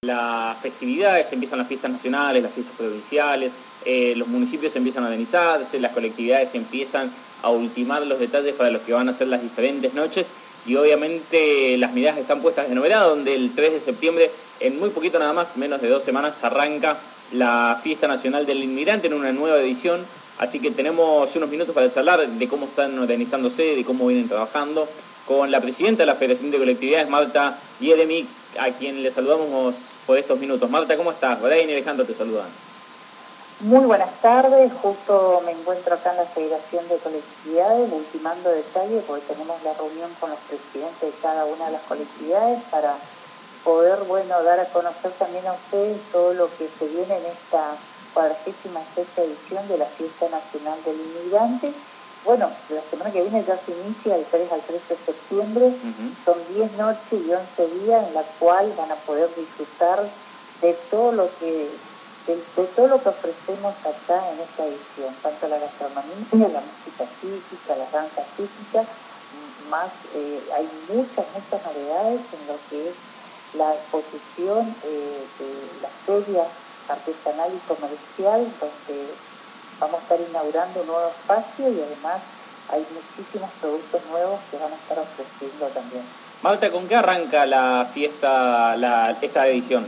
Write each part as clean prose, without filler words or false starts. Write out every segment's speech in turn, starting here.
las festividades, empiezan las fiestas nacionales, las fiestas provinciales, los municipios empiezan a organizarse, las colectividades empiezan a ultimar los detalles para los que van a ser las diferentes noches y obviamente las miradas están puestas de novedad, donde el 3 de septiembre, en muy poquito nada más, menos de 2 semanas, arranca la Fiesta Nacional del Inmigrante en una nueva edición, así que tenemos unos minutos para charlar de cómo están organizándose, de cómo vienen trabajando, con la presidenta de la Federación de Colectividades, Marta Yedemik, a quien le saludamos por estos minutos. Marta, ¿cómo estás? Brian y Alejandro te saludan. Muy buenas tardes, justo me encuentro acá en la Federación de Colectividades, ultimando detalles, porque tenemos la reunión con los presidentes de cada una de las colectividades para poder, dar a conocer también a ustedes todo lo que se viene en esta 46ª edición de la Fiesta Nacional del Inmigrante. Bueno, la semana que viene ya se inicia, del 3 al 13 de septiembre, son 10 noches y 11 días en la cual van a poder disfrutar de todo lo que ofrecemos acá en esta edición, tanto la gastronomía, la música típica, las danzas típicas, más hay muchas novedades en lo que es la exposición de la feria artesanal y comercial, donde vamos a estar inaugurando un nuevo espacio y además hay muchísimos productos nuevos que van a estar ofreciendo también. Marta, ¿con qué arranca la fiesta, esta edición?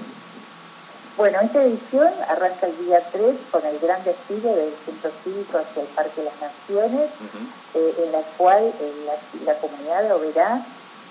Bueno, esta edición arranca el día 3 con el gran desfile del Centro Cívico hacia el Parque de las Naciones, en la cual la comunidad de Oberá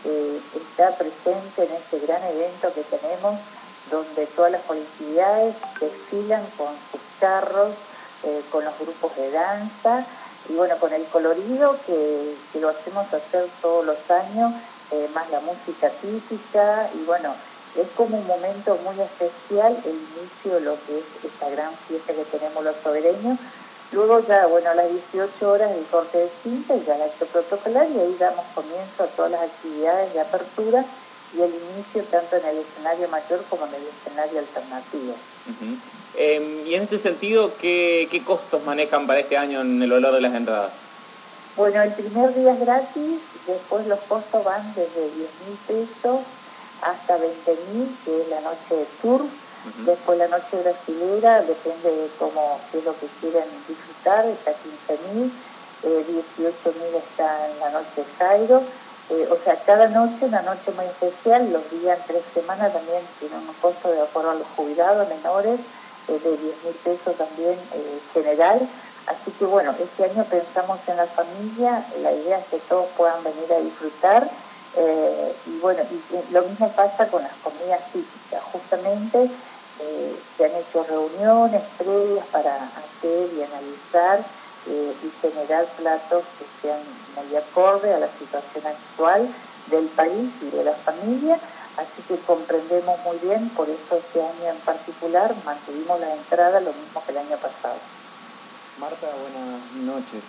está presente en este gran evento que tenemos, donde todas las colectividades desfilan con sus carros, con los grupos de danza y con el colorido que lo hacemos hacer todos los años, más la música típica y es como un momento muy especial el inicio de lo que es esta gran fiesta que tenemos los sobereños. Luego ya, a las 18 horas el corte de cinta y ya el acto protocolar y ahí damos comienzo a todas las actividades de apertura y el inicio tanto en el escenario mayor como en el escenario alternativo. Y en este sentido, ¿qué costos manejan para este año en el valor de las entradas? Bueno, el primer día es gratis, después los costos van desde 10.000 pesos hasta 20.000, que es la noche de tour. Después la noche brasilera, depende de qué es lo que quieren disfrutar, está 15.000, 18.000 está en la noche Jairo. Cada noche, una noche muy especial, los días 3 semanas también tienen un costo de acuerdo a los jubilados menores, de 10.000 pesos también general. Así que este año pensamos en la familia, la idea es que todos puedan venir a disfrutar. Y lo mismo pasa con las comidas típicas. Justamente se han hecho reuniones previas para hacer y analizar y generar platos que sean muy acorde a la situación actual del país y de la familia. Así que comprendemos muy bien, por eso este año en particular mantuvimos la entrada lo mismo que el año pasado. Marta, buenas noches.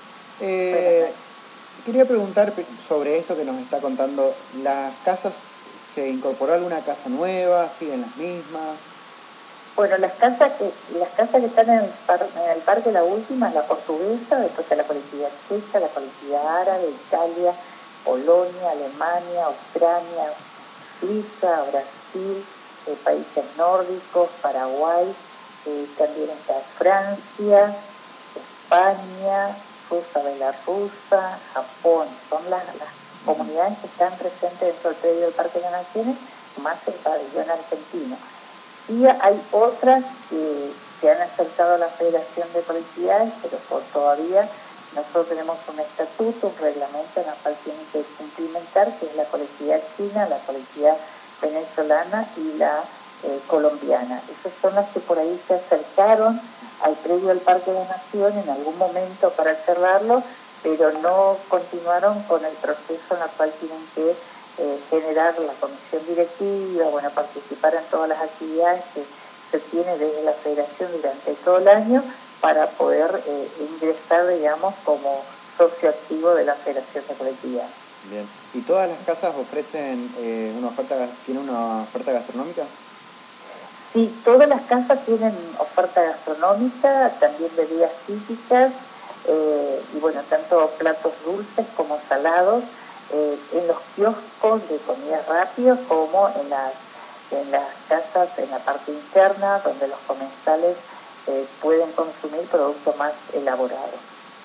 Quería preguntar sobre esto que nos está contando. ¿Las casas, se incorporó alguna casa nueva? ¿Siguen las mismas? Bueno, las casas que están en el parque, la última es la portuguesa, después está la colectividad checa, la colectividad árabe, Italia, Polonia, Alemania, Ucrania, Suiza, Brasil, países nórdicos, Paraguay, también está Francia, España, Rusia, Bielorrusia, Japón. Son las comunidades que están presentes dentro del predio del Parque de las Naciones, más el pabellón argentino. Y hay otras que se han acercado a la Federación de Colectividades, pero todavía nosotros tenemos un estatuto, un reglamento en el cual tienen que cumplimentar, que es la colectividad china, la colectividad venezolana y la colombiana. Esas son las que por ahí se acercaron al predio del Parque de la Nación en algún momento para cerrarlo, pero no continuaron con el proceso en el cual tienen que generar la comisión directiva, participar en todas las actividades que se tiene desde la Federación durante todo el año para poder ingresar, como socio activo de la Federación de Colectividades. Bien. ¿Y todas las casas ofrecen tienen una oferta gastronómica? Sí, todas las casas tienen oferta gastronómica, también bebidas típicas, tanto platos dulces como salados, en los kioscos de comida rápida como en las en las casas, en la parte interna, donde los comensales pueden consumir productos más elaborados.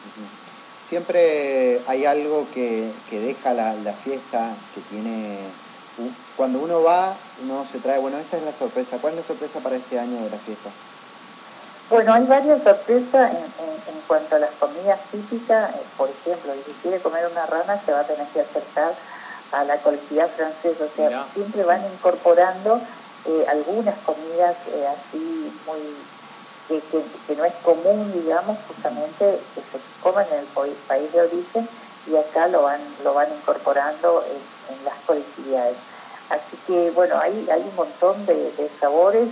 Siempre hay algo que deja la fiesta, que tiene... Cuando uno va, uno se trae, bueno, esta es la sorpresa. ¿Cuál es la sorpresa para este año de la fiesta? Bueno, hay varias sorpresas en cuanto a las comidas típicas. Por ejemplo, si quiere comer una rana, se va a tener que acercar a la colectividad francesa. O sea, Mirá. siempre van incorporando algunas comidas así muy... Que no es común, digamos, justamente que se coman en el país de origen, y acá lo van incorporando en las colectividades. Así que, bueno, hay un montón de sabores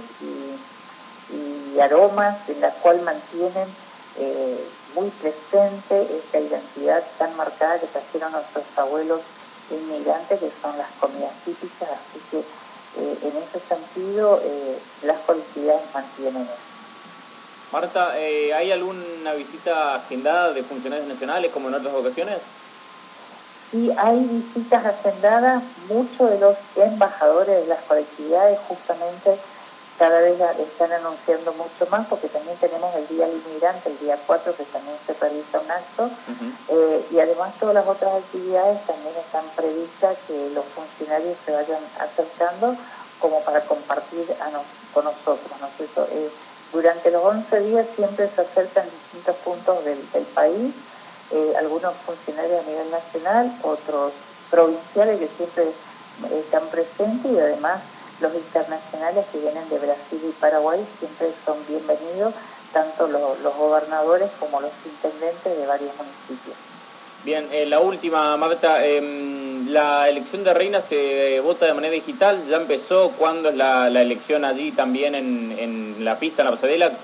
y aromas en la cual mantienen muy presente esta identidad tan marcada que trajeron nuestros abuelos inmigrantes, que son las comidas típicas. Así que en ese sentido las colectividades mantienen eso. Marta, ¿hay alguna visita agendada de funcionarios nacionales como en otras ocasiones? Sí, hay visitas agendadas. Muchos de los embajadores de las colectividades justamente cada vez están anunciando mucho más, porque también tenemos el Día del Inmigrante, el día 4, que también se realiza un acto, y además todas las otras actividades también están previstas que los funcionarios se vayan acercando como para compartir con nosotros, ¿no es cierto? Durante los 11 días siempre se acercan distintos puntos del país, algunos funcionarios a nivel nacional, otros provinciales que siempre están presentes, y además los internacionales que vienen de Brasil y Paraguay siempre son bienvenidos, tanto los gobernadores como los intendentes de varios municipios. Bien, la última, Marta, la elección de reina se vota de manera digital, ¿ya empezó? ¿Cuándo es la elección allí también en la pista, en la pasarela?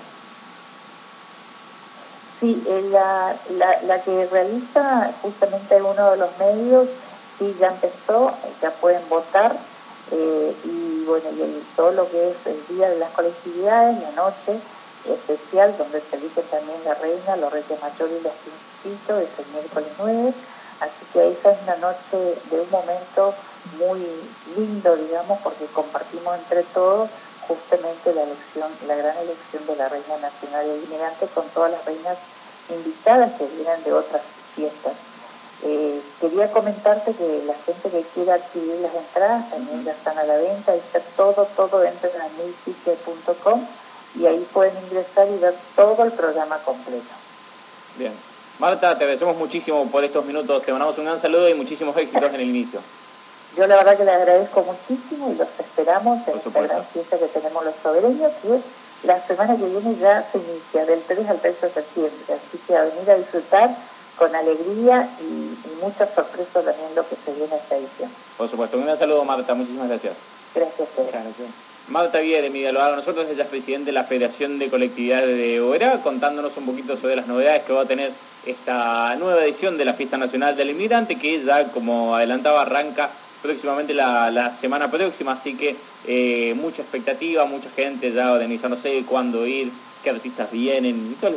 Sí, la que realiza justamente uno de los medios, sí, ya empezó, ya pueden votar, y bueno, todo lo que es el día de las colectividades, la noche especial, donde se elige también la reina, los reyes mayores y los principitos, es el miércoles 9, así que esa es una noche de un momento muy lindo, digamos, porque compartimos entre todos justamente la gran elección de la Reina Nacional del Inmigrante, con todas las reinas invitadas que vienen de otras fiestas. Quería comentarte que la gente que quiera adquirir las entradas también ya están a la venta, y está todo dentro de milticket.com, y ahí pueden ingresar y ver todo el programa completo. Bien. Marta, te agradecemos muchísimo por estos minutos, te mandamos un gran saludo y muchísimos éxitos en el inicio. Yo la verdad que les agradezco muchísimo y los esperamos en esta gran fiesta que tenemos los sobereños, que la semana que viene ya se inicia, del 3 al 3 de septiembre. Así que a venir a disfrutar con alegría y muchas sorpresas también lo que se viene esta edición. Por supuesto, un gran saludo, Marta, muchísimas gracias. Gracias a ustedes. Marta Viera de Miguel Alvarado, nosotros, ella es presidente de la Federación de Colectividades de Oberá, contándonos un poquito sobre las novedades que va a tener esta nueva edición de la Fiesta Nacional del Inmigrante, que ya, como adelantaba, arranca próximamente la semana próxima, así que mucha expectativa, mucha gente ya organizándose cuándo ir, qué artistas vienen y todo